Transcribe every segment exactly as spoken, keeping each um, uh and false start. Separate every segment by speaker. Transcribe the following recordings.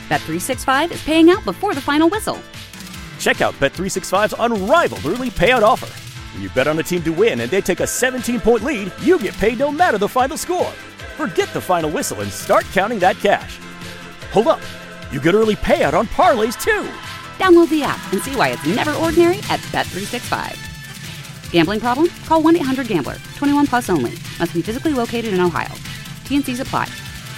Speaker 1: Bet three sixty-five is paying out before the final whistle.
Speaker 2: Check out Bet three sixty-five's unrivaled early payout offer. When you bet on a team to win and they take a seventeen-point lead, you get paid no matter the final score. Forget the final whistle and start counting that cash. Hold up. You get early payout on parlays, too.
Speaker 1: Download the app and see why it's never ordinary at Bet three sixty-five. Gambling problem? Call one eight hundred gambler. twenty-one plus only. Must be physically located in Ohio. T N Cs apply.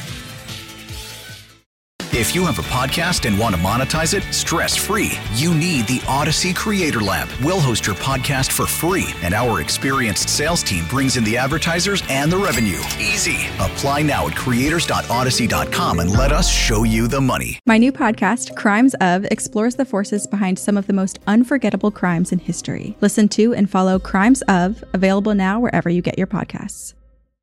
Speaker 3: If you have a podcast and want to monetize it stress-free, you need the Odyssey Creator Lab. We'll host your podcast for free, and our experienced sales team brings in the advertisers and the revenue. Easy. Apply now at creators dot odyssey dot com and let us show you the money.
Speaker 4: My new podcast, Crimes Of, explores the forces behind some of the most unforgettable crimes in history. Listen to and follow Crimes Of, available now wherever you get your podcasts.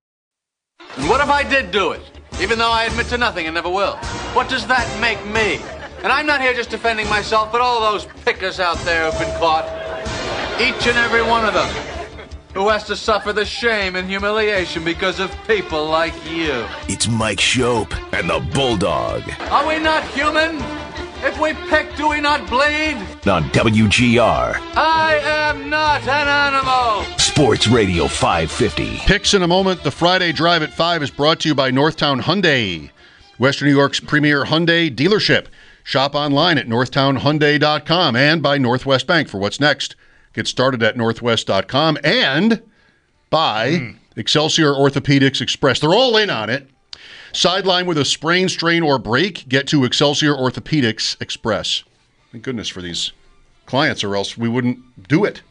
Speaker 5: And what if I did do it? Even though I admit to nothing and never will. What does that make me? And I'm not here just defending myself, but all those pickers out there who've been caught. Each and every one of them. Who has to suffer the shame and humiliation because of people like you.
Speaker 6: It's Mike Shope and the Bulldog.
Speaker 5: Are we not human? If we pick, do we not bleed?
Speaker 6: On W G R.
Speaker 5: I am not an animal.
Speaker 6: Sports Radio five fifty.
Speaker 7: Picks in a moment. The Friday Drive at five is brought to you by Northtown Hyundai, Western New York's premier Hyundai dealership. Shop online at northtown hyundai dot com and by Northwest Bank for what's next. Get started at northwest dot com and by mm. Excelsior Orthopedics Express. They're all in on it. Sideline with a sprain, strain, or break, get to Excelsior Orthopedics Express. Thank goodness for these clients, or else we wouldn't do it.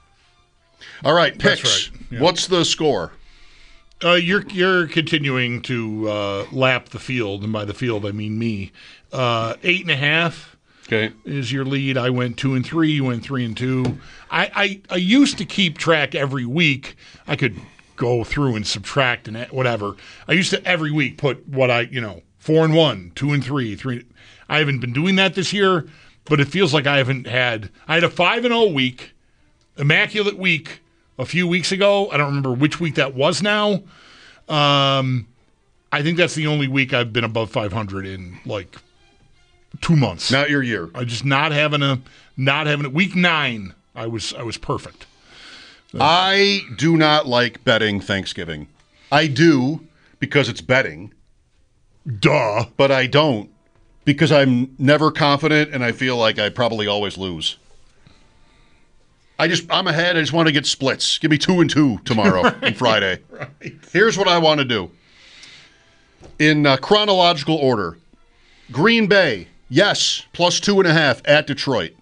Speaker 7: All right, picks.
Speaker 8: That's right. Yeah.
Speaker 7: What's the score?
Speaker 8: Uh, you're you're continuing to uh, lap the field, and by the field I mean me. Uh, eight and a half.
Speaker 7: Okay.
Speaker 8: Is your lead. I went two and three. You went three and two. I, I, I used to keep track every week. I could go through and subtract and whatever. I used to every week put what I, you know, four and one, two and three, three. I haven't been doing that this year, but it feels like I haven't had. I had a five and zero week, immaculate week a few weeks ago. I don't remember which week that was now. Um, I think that's the only week I've been above five hundred in like two months.
Speaker 7: Not your year.
Speaker 8: I just not having a not having a week nine. I was I was perfect. So.
Speaker 7: I do not like betting Thanksgiving. I do because it's betting.
Speaker 8: Duh.
Speaker 7: But I don't because I'm never confident and I feel like I probably always lose. I just I'm ahead. I just want to get splits. Give me two and two tomorrow right. and Friday.
Speaker 8: Right.
Speaker 7: Here's what I want to do. In uh, chronological order, Green Bay, yes, plus two and a half at Detroit.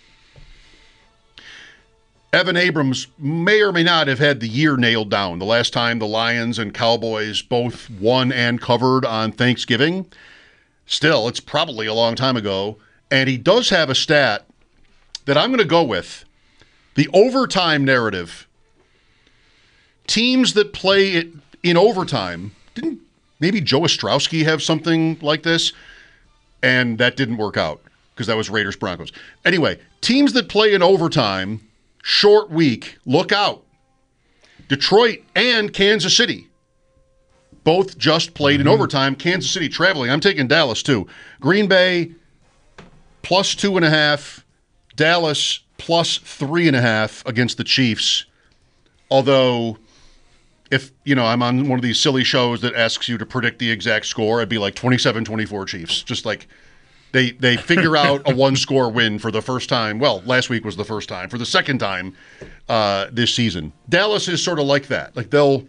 Speaker 7: Evan Abrams may or may not have had the year nailed down. The last time the Lions and Cowboys both won and covered on Thanksgiving. Still, it's probably a long time ago. And he does have a stat that I'm going to go with. The overtime narrative. Teams that play it in overtime, didn't maybe Joe Ostrowski have something like this? And that didn't work out because that was Raiders Broncos. Anyway, teams that play in overtime, short week, look out. Detroit and Kansas City both just played mm-hmm. in overtime. Kansas City traveling. I'm taking Dallas too. Green Bay plus two and a half. Dallas plus three and a half against the Chiefs. Although, if, you know, I'm on one of these silly shows that asks you to predict the exact score, I'd be like twenty-seven twenty-four Chiefs. Just like they they figure out a one-score win for the first time. Well, last week was the first time. For the second time uh, this season. Dallas is sort of like that. Like they'll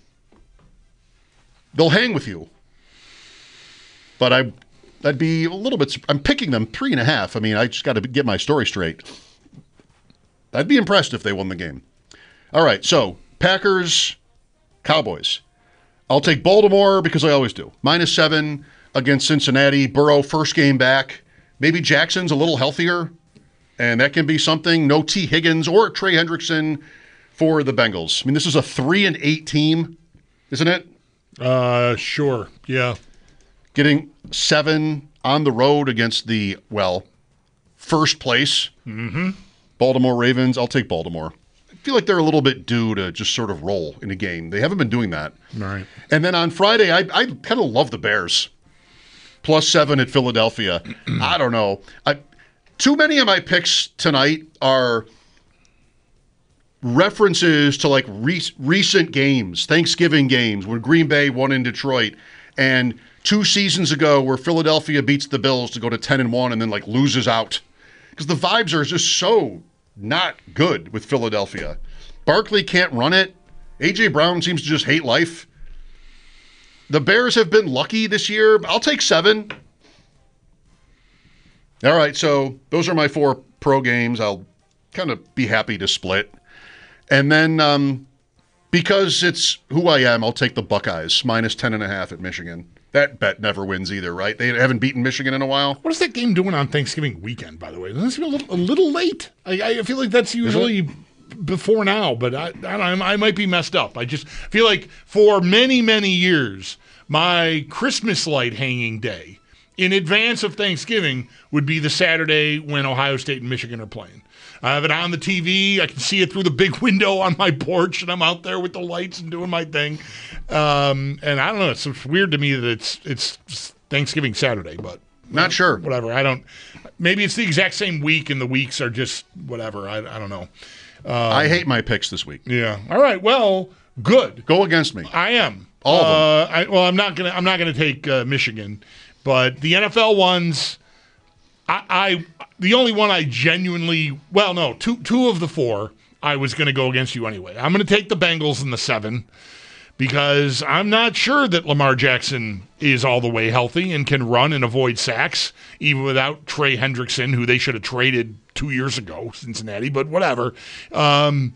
Speaker 7: they'll hang with you. But I, I'd be a little bit, I'm picking them three and a half. I mean, I just got to get my story straight. I'd be impressed if they won the game. All right, so Packers, Cowboys. I'll take Baltimore because I always do. Minus seven against Cincinnati. Burrow, first game back. Maybe Jackson's a little healthier, and that can be something. No T. Higgins or Trey Hendrickson for the Bengals. I mean, this is a three and eight team, isn't it?
Speaker 8: Uh, sure, yeah.
Speaker 7: Getting seven on the road against the, well, first place.
Speaker 8: Mm-hmm.
Speaker 7: Baltimore Ravens. I'll take Baltimore. I feel like they're a little bit due to just sort of roll in a game. They haven't been doing that.
Speaker 8: Right.
Speaker 7: And then on Friday, I, I kind of love the Bears. plus seven at Philadelphia. I don't know. I, too many of my picks tonight are references to like re- recent games, Thanksgiving games, when Green Bay won in Detroit, and two seasons ago where Philadelphia beats the Bills to go to ten and one and then like loses out. Because the vibes are just so not good with Philadelphia. Barkley can't run it. A J. Brown seems to just hate life. The Bears have been lucky this year. I'll take seven. All right, so those are my four pro games. I'll kind of be happy to split. And then um, because it's who I am, I'll take the Buckeyes, minus ten and a half at Michigan. That bet never wins either, right? They haven't beaten Michigan in a while.
Speaker 8: What is that game doing on Thanksgiving weekend, by the way? Doesn't it seem a little, a little late? I, I feel like that's usually before now, but I, I, don't know, I might be messed up. I just feel like for many, many years, my Christmas light hanging day in advance of Thanksgiving would be the Saturday when Ohio State and Michigan are playing. I have it on the T V. I can see it through the big window on my porch, and I'm out there with the lights and doing my thing. Um, and I don't know. It's, it's weird to me that it's it's Thanksgiving Saturday, but
Speaker 7: not sure.
Speaker 8: Whatever. I don't. Maybe it's the exact same week, and the weeks are just whatever. I, I don't know. Um,
Speaker 7: I hate my picks this week.
Speaker 8: Yeah. All right. Well, good.
Speaker 7: Go against me.
Speaker 8: I am.
Speaker 7: All of them.
Speaker 8: Uh, I, well, I'm not gonna. I'm not gonna take uh, Michigan, but the N F L ones. I, I the only one I genuinely well no two two of the four I was going to go against you anyway. I'm going to take the Bengals in the seven because I'm not sure that Lamar Jackson is all the way healthy and can run and avoid sacks even without Trey Hendrickson, who they should have traded two years ago, Cincinnati. But whatever. Um,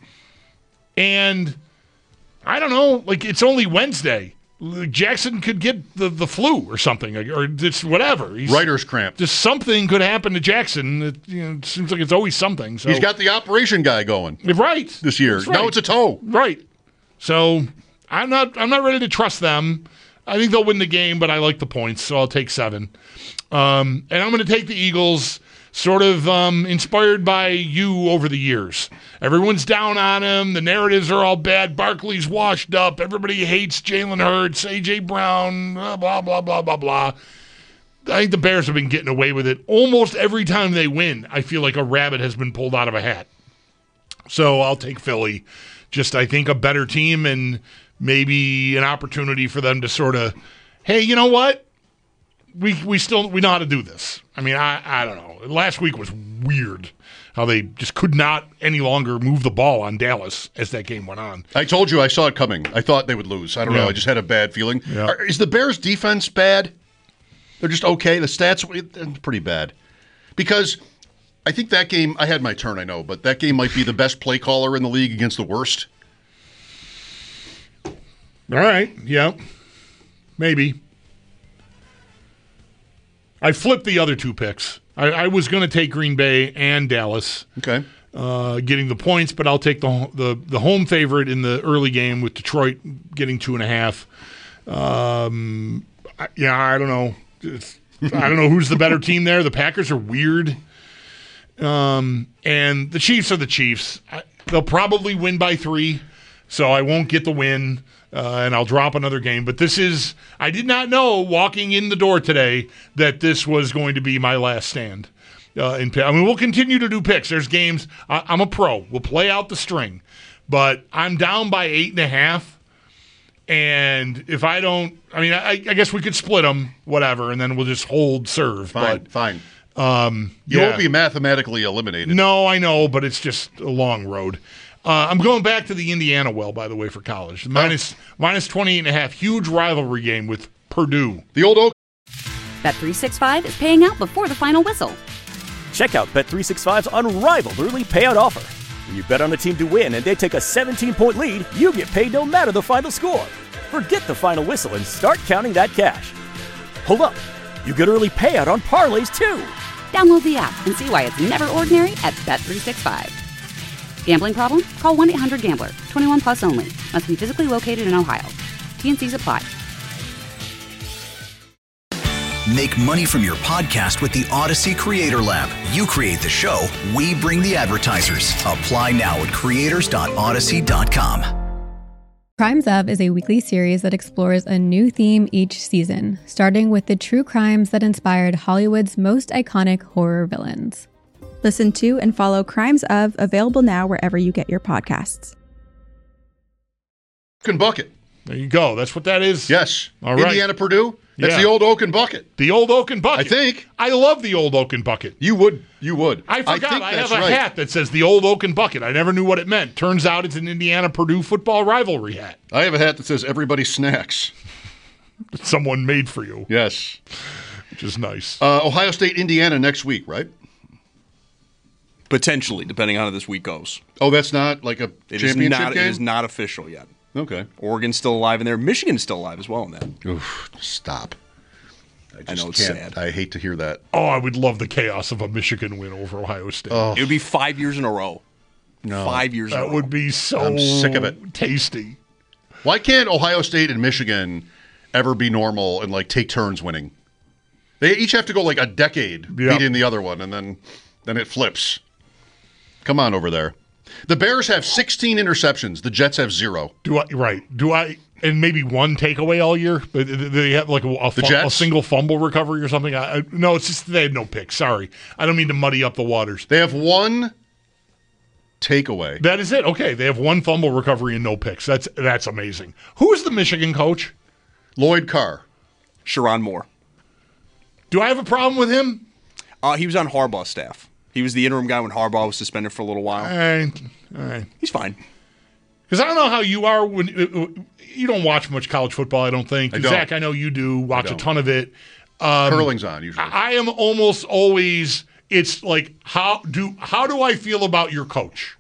Speaker 8: and I don't know. Like it's only Wednesday. Jackson could get the, the flu or something, or just whatever. He's,
Speaker 7: Writer's cramp.
Speaker 8: Just something could happen to Jackson. It, you know, it seems like it's always something. So.
Speaker 7: He's got the operation guy going.
Speaker 8: Right.
Speaker 7: This year.
Speaker 8: Right.
Speaker 7: Now it's a toe.
Speaker 8: Right. So I'm not I'm not ready to trust them. I think they'll win the game, but I like the points, so I'll take seven. Um, and I'm going to take the Eagles, sort of um, inspired by you over the years. Everyone's down on him. The narratives are all bad. Barkley's washed up. Everybody hates Jalen Hurts, A J. Brown, blah, blah, blah, blah, blah, blah. I think the Bears have been getting away with it. Almost every time they win, I feel like a rabbit has been pulled out of a hat. So I'll take Philly. Just, I think, a better team and maybe an opportunity for them to sort of, hey, you know what? We we still we know how to do this. I mean, I, I don't know. Last week was weird how they just could not any longer move the ball on Dallas as that game went on.
Speaker 7: I told you I saw it coming. I thought they would lose. I don't
Speaker 8: Yeah.
Speaker 7: know. I just had a bad feeling.
Speaker 8: Yeah.
Speaker 7: Are, is the Bears' defense bad? They're just okay. The stats are pretty bad. Because I think that game, I had my turn, I know, but that game might be the best play caller in the league against the worst.
Speaker 8: All right. Yeah. Maybe. I flipped the other two picks. I, I was going to take Green Bay and Dallas,
Speaker 7: Okay.
Speaker 8: uh, getting the points, but I'll take the, the the home favorite in the early game with Detroit getting two and a half. Um, I, yeah, I don't know. It's, I don't know who's the better team there. The Packers are weird, um, and the Chiefs are the Chiefs. I, they'll probably win by three, so I won't get the win. Uh, and I'll drop another game. But this is, I did not know walking in the door today that this was going to be my last stand. Uh, in I mean, we'll continue to do picks. There's games. I, I'm a pro. We'll play out the string. But I'm down by eight and a half. And if I don't, I mean, I, I guess we could split them, whatever, and then we'll just hold serve.
Speaker 7: Fine,
Speaker 8: but,
Speaker 7: fine.
Speaker 8: Um,
Speaker 7: You
Speaker 8: yeah.
Speaker 7: won't be mathematically eliminated.
Speaker 8: No, I know, but it's just a long road. Uh, I'm going back to the Indiana well, by the way, for college. Minus, minus twenty-eight and a half. Huge rivalry game with Purdue.
Speaker 7: The old Oak.
Speaker 1: Bet three sixty-five is paying out before the final whistle.
Speaker 2: Check out Bet three sixty-five's unrivaled early payout offer. When you bet on a team to win and they take a seventeen-point lead, you get paid no matter the final score. Forget the final whistle and start counting that cash. Hold up. You get early payout on parlays, too.
Speaker 1: Download the app and see why it's never ordinary at Bet three sixty-five. Gambling problem? Call one eight hundred gambler. twenty-one plus only. Must be physically located in Ohio. T N Cs apply.
Speaker 3: Make money from your podcast with the Odyssey Creator Lab. You create the show, we bring the advertisers. Apply now at creators dot odyssey dot com.
Speaker 9: Crimes Of is a weekly series that explores a new theme each season, starting with the true crimes that inspired Hollywood's most iconic horror villains.
Speaker 4: Listen to and follow Crimes Of, available now wherever you get your podcasts.
Speaker 7: Oaken Bucket.
Speaker 8: There you go. That's what that is.
Speaker 7: Yes.
Speaker 8: All right.
Speaker 7: Indiana, Purdue. That's
Speaker 8: Yeah.
Speaker 7: the old Oaken Bucket.
Speaker 8: The old Oaken Bucket.
Speaker 7: I think.
Speaker 8: I love the old Oaken Bucket.
Speaker 7: You would. You would.
Speaker 8: I forgot.
Speaker 7: think
Speaker 8: I, have
Speaker 7: that's
Speaker 8: a
Speaker 7: right.
Speaker 8: hat that says the old Oaken Bucket. I never knew what it meant. Turns out it's an Indiana-Purdue football rivalry hat.
Speaker 7: I have a hat that says everybody snacks.
Speaker 8: That someone made for you.
Speaker 7: Yes.
Speaker 8: Which is nice.
Speaker 7: Uh, Ohio State, Indiana next week, right?
Speaker 10: Potentially, depending on how this week goes.
Speaker 7: Oh, that's not like a
Speaker 10: It is
Speaker 7: championship
Speaker 10: not,
Speaker 7: game?
Speaker 10: It is not official yet.
Speaker 7: Okay.
Speaker 10: Oregon's still alive in there. Michigan's still alive as well in that.
Speaker 7: Oof, stop. I, just
Speaker 10: I know, it's
Speaker 7: can't.
Speaker 10: sad.
Speaker 7: I hate to hear that.
Speaker 8: Oh, I would love the chaos of a Michigan win over Ohio State.
Speaker 7: Oh,
Speaker 10: It would be five years in a row.
Speaker 7: no.
Speaker 10: Five years in a
Speaker 8: That
Speaker 10: row.
Speaker 8: would be so
Speaker 7: I'm sick of it.
Speaker 8: tasty.
Speaker 7: Why can't Ohio State and Michigan ever be normal and like take turns winning? They each have to go like a decade
Speaker 8: Yeah.
Speaker 7: beating the other one, and then then it flips. Come on over there. The Bears have sixteen interceptions. The Jets have zero.
Speaker 8: Do I right? Do I and maybe one takeaway all year? But they have like a, a,
Speaker 7: The
Speaker 8: fu- a
Speaker 7: Jets?
Speaker 8: single fumble recovery or something. I, I, no, it's just they had no picks. Sorry, I don't mean to muddy up the waters.
Speaker 7: They have one takeaway.
Speaker 8: That is it. Okay, they have one fumble recovery and no picks. That's that's amazing. Who is the Michigan coach?
Speaker 7: Lloyd Carr.
Speaker 10: Sharon Moore.
Speaker 8: Do I have a problem with him?
Speaker 10: Uh, he was on Harbaugh's staff. He was the interim guy when Harbaugh was suspended for a little while.
Speaker 8: All right, all right.
Speaker 10: He's fine.
Speaker 8: Because I don't know how you are when uh, you don't watch much college football. I don't think.
Speaker 7: I don't.
Speaker 8: Zach, I know you do. Watch a
Speaker 7: don't.
Speaker 8: ton of it. Um,
Speaker 7: Curling's on usually.
Speaker 8: I am almost always. It's like how do how do I feel about your coach?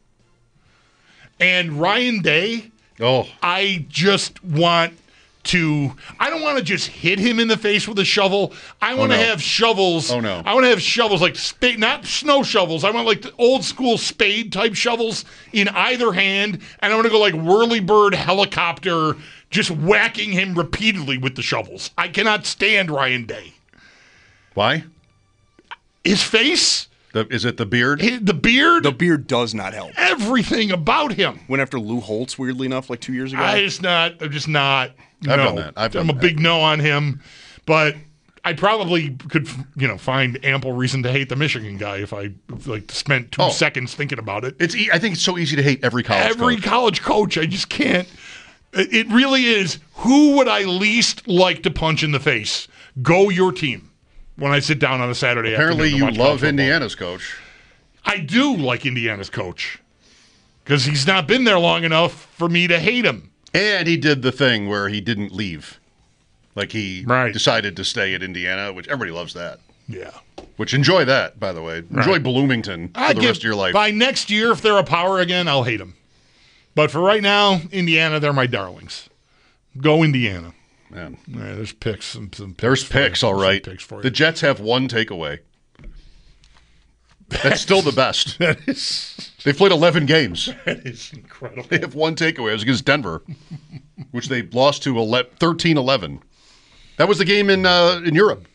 Speaker 8: And Ryan Day,
Speaker 7: oh,
Speaker 8: I just want to. I don't want to just hit him in the face with a shovel. I want to
Speaker 7: no.
Speaker 8: have shovels.
Speaker 7: Oh, no.
Speaker 8: I want to have shovels like spade, not snow shovels. I want like the old school spade type shovels in either hand, and I want to go like whirly-bird helicopter, just whacking him repeatedly with the shovels. I cannot stand Ryan Day.
Speaker 7: why?
Speaker 8: His face,
Speaker 7: The, is it the beard?
Speaker 8: his, the beard,
Speaker 10: The beard does not help.
Speaker 8: everything about him.
Speaker 10: Went after Lou Holtz, weirdly enough, like two years ago.
Speaker 8: I just not. I'm just not.
Speaker 7: I've
Speaker 8: no.
Speaker 7: done that. I've
Speaker 8: I'm
Speaker 7: done
Speaker 8: a big no on him, but I probably could, you know, find ample reason to hate the Michigan guy if I like spent two
Speaker 7: Oh.
Speaker 8: seconds thinking about it.
Speaker 7: It's. E- I think it's so easy to hate every college
Speaker 8: Every
Speaker 7: coach.
Speaker 8: college coach, I just can't. It it really is. Who would I least like to punch in the face? Go your team. When I sit down on a Saturday
Speaker 7: Apparently,
Speaker 8: afternoon to
Speaker 7: you
Speaker 8: watch college
Speaker 7: love
Speaker 8: football.
Speaker 7: Indiana's coach.
Speaker 8: I do like Indiana's coach because he's not been there long enough for me to hate him.
Speaker 7: And he did the thing where he didn't leave. Like he
Speaker 8: Right.
Speaker 7: decided to stay at Indiana, which everybody loves that.
Speaker 8: Yeah.
Speaker 7: Which enjoy that, by the way. Enjoy
Speaker 8: Right.
Speaker 7: Bloomington for
Speaker 8: I
Speaker 7: the
Speaker 8: give-
Speaker 7: rest of your life.
Speaker 8: By next year, if they're a power again, I'll hate them. But for right now, Indiana, they're my darlings. Go Indiana.
Speaker 7: Man.
Speaker 8: Yeah, there's picks. Some, some picks
Speaker 7: There's
Speaker 8: for
Speaker 7: picks,
Speaker 8: you.
Speaker 7: all
Speaker 8: Some
Speaker 7: right.
Speaker 8: Picks for
Speaker 7: The
Speaker 8: you.
Speaker 7: Jets have one takeaway. That's still the best.
Speaker 8: That is,
Speaker 7: They've played eleven games.
Speaker 8: that is incredible.
Speaker 7: They have one takeaway. It was against Denver, which they lost to thirteen eleven. That was the game in uh, in Europe.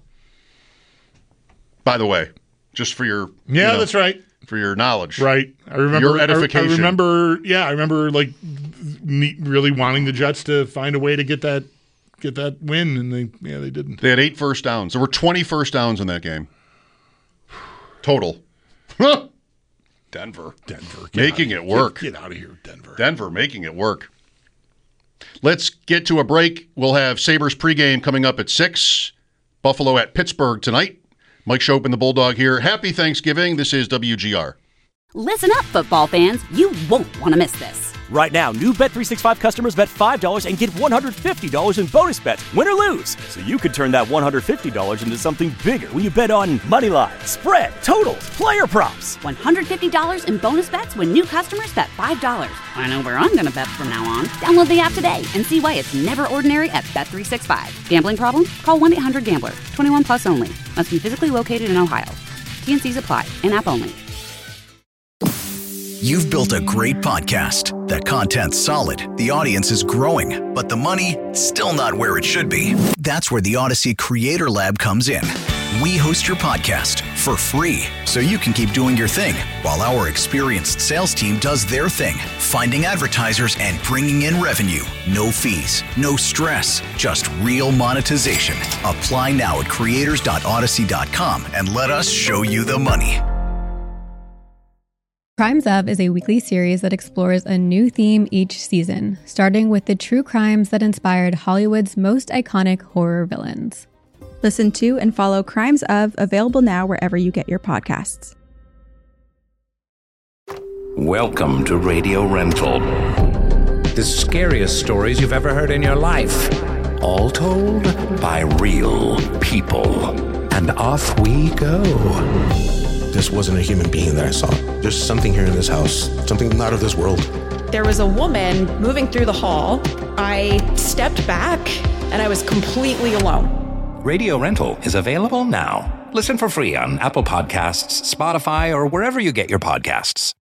Speaker 7: By the way, just for your
Speaker 8: Yeah,
Speaker 7: you know,
Speaker 8: that's right.
Speaker 7: for your knowledge.
Speaker 8: Right. I remember.
Speaker 7: Your
Speaker 8: I-
Speaker 7: edification.
Speaker 8: I, remember. Yeah, I remember like ne- really wanting the Jets to find a way to get that get that win, and they yeah they didn't.
Speaker 7: They had eight first downs. There were twenty first downs in that game. Total. Denver.
Speaker 8: Denver
Speaker 7: Making it work.
Speaker 8: Get, get out of here, Denver.
Speaker 7: Denver making it work. Let's get to a break. We'll have Sabres pregame coming up at six. Buffalo at Pittsburgh tonight. Mike Shope and the Bulldog here. Happy Thanksgiving. This is W G R.
Speaker 1: Listen up, football fans. You won't want to miss this.
Speaker 2: Right now, new Bet three sixty-five customers bet five dollars and get one hundred fifty dollars in bonus bets, win or lose. So you could turn that one hundred fifty dollars into something bigger when you bet on money line, spread, totals, player props.
Speaker 1: one hundred fifty dollars in bonus bets when new customers bet five dollars. I know where I'm going to bet from now on. Download the app today and see why it's never ordinary at Bet three sixty-five. Gambling problem? Call one eight hundred gambler. twenty-one plus only. Must be physically located in Ohio. T N Cs apply. In-app only.
Speaker 3: You've built a great podcast. The content's solid, the audience is growing, but the money, still not where it should be. That's where the Odyssey Creator Lab comes in. We host your podcast, for free, so you can keep doing your thing while our experienced sales team does their thing, finding advertisers and bringing in revenue. No fees, no stress, just real monetization. Apply now at creators dot odyssey dot com and let us show you the money.
Speaker 9: Crimes Of is a weekly series that explores a new theme each season, starting with the true crimes that inspired Hollywood's most iconic horror villains.
Speaker 4: Listen to and follow Crimes Of, available now wherever you get your podcasts.
Speaker 6: Welcome to Radio Rental.
Speaker 11: The scariest stories you've ever heard in your life.
Speaker 6: All told by real people.
Speaker 11: And off we go.
Speaker 12: This wasn't a human being that I saw. There's something here in this house, something not of this world.
Speaker 13: There was a woman moving through the hall. I stepped back and I was completely alone.
Speaker 11: Radio Rental is available now. Listen for free on Apple Podcasts, Spotify, or wherever you get your podcasts.